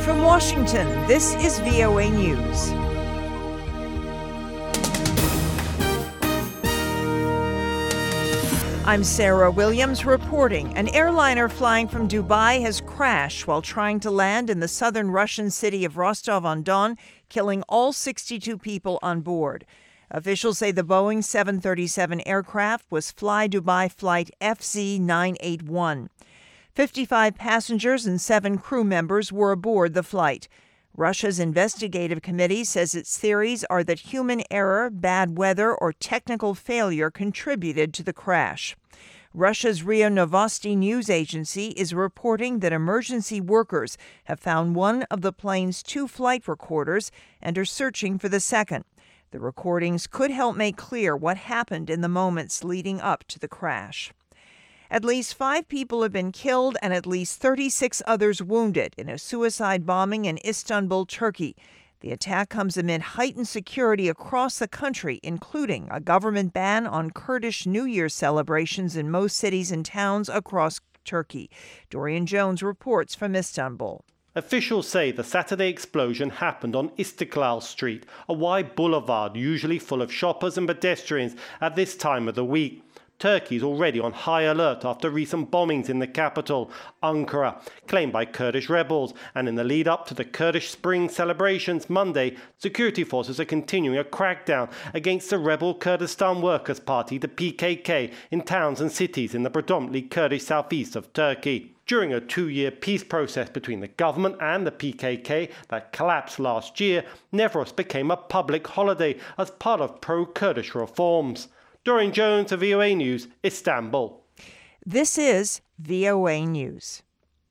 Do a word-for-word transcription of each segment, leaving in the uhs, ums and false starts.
From Washington, this is V O A News. I'm Sarah Williams reporting. An airliner flying from Dubai has crashed while trying to land in the southern Russian city of Rostov-on-Don, killing all sixty-two people on board. Officials say the Boeing seven thirty-seven aircraft was Fly Dubai Flight F Z nine eighty-one. fifty-five passengers and seven crew members were aboard the flight. Russia's investigative committee says its theories are that human error, bad weather, or technical failure contributed to the crash. Russia's R I A Novosti news agency is reporting that emergency workers have found one of the plane's two flight recorders and are searching for the second. The recordings could help make clear what happened in the moments leading up to the crash. At least five people have been killed and at least thirty-six others wounded in a suicide bombing in Istanbul, Turkey. The attack comes amid heightened security across the country, including a government ban on Kurdish New Year celebrations in most cities and towns across Turkey. Dorian Jones reports from Istanbul. Officials say the Saturday explosion happened on Istiklal Street, a wide boulevard usually full of shoppers and pedestrians at this time of the week. Turkey is already on high alert after recent bombings in the capital, Ankara, claimed by Kurdish rebels. And in the lead up to the Kurdish Spring celebrations Monday, security forces are continuing a crackdown against the rebel Kurdistan Workers' Party, the P K K, in towns and cities in the predominantly Kurdish southeast of Turkey. During a two-year peace process between the government and the P K K that collapsed last year, Nevros became a public holiday as part of pro-Kurdish reforms. Dorian Jones of V O A News, Istanbul. This is V O A News.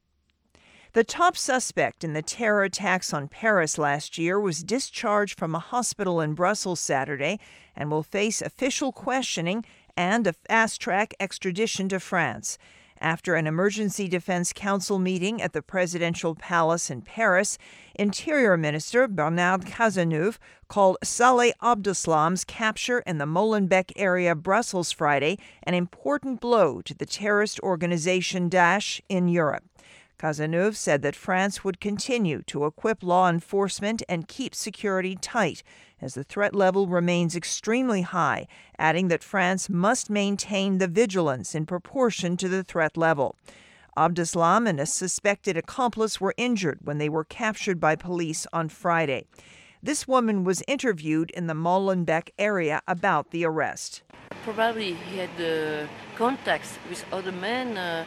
The top suspect in the terror attacks on Paris last year was discharged from a hospital in Brussels Saturday and will face official questioning and a fast-track extradition to France. After an emergency defense council meeting at the presidential palace in Paris, Interior Minister Bernard Cazeneuve called Saleh Abdeslam's capture in the Molenbeek area of Brussels Friday an important blow to the terrorist organization Daesh in Europe. Cazeneuve said that France would continue to equip law enforcement and keep security tight as the threat level remains extremely high, adding that France must maintain the vigilance in proportion to the threat level. Abdeslam and a suspected accomplice were injured when they were captured by police on Friday. This woman was interviewed in the Molenbeek area about the arrest. Probably he had uh, contacts with other men uh,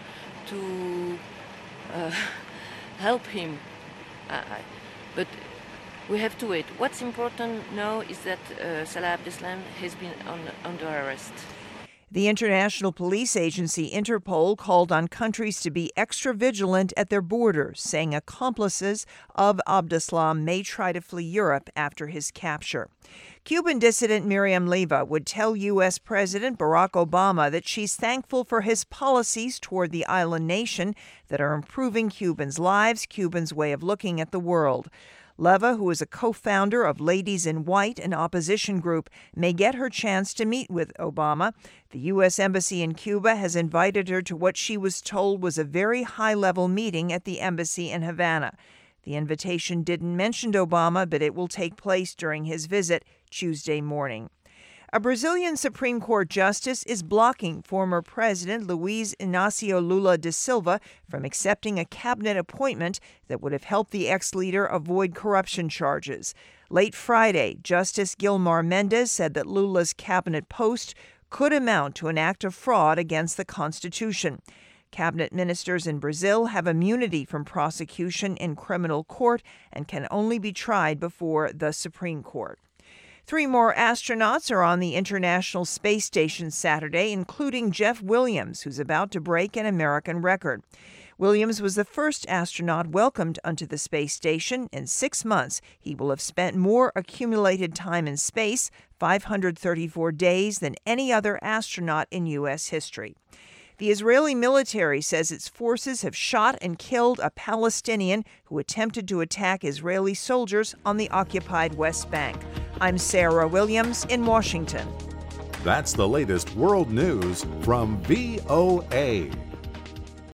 to uh, help him. Uh, but we have to wait. What's important now is that uh, Salah Abdeslam has been on, under arrest. The International Police Agency, Interpol, called on countries to be extra vigilant at their borders, saying accomplices of Abdeslam may try to flee Europe after his capture. Cuban dissident Miriam Leyva would tell U S. President Barack Obama that she's thankful for his policies toward the island nation that are improving Cubans' lives, Cubans' way of looking at the world. Leyva, who is a co-founder of Ladies in White, an opposition group, may get her chance to meet with Obama. The U S. Embassy in Cuba has invited her to what she was told was a very high-level meeting at the embassy in Havana. The invitation didn't mention Obama, but it will take place during his visit Tuesday morning. A Brazilian Supreme Court justice is blocking former President Luiz Inácio Lula da Silva from accepting a cabinet appointment that would have helped the ex-leader avoid corruption charges. Late Friday, Justice Gilmar Mendes said that Lula's cabinet post could amount to an act of fraud against the Constitution. Cabinet ministers in Brazil have immunity from prosecution in criminal court and can only be tried before the Supreme Court. Three more astronauts are on the International Space Station Saturday, including Jeff Williams, who's about to break an American record. Williams was the first astronaut welcomed onto the space station. In six months, he will have spent more accumulated time in space, five hundred thirty-four days, than any other astronaut in U S history. The Israeli military says its forces have shot and killed a Palestinian who attempted to attack Israeli soldiers on the occupied West Bank. I'm Sarah Williams in Washington. That's the latest world news from V O A.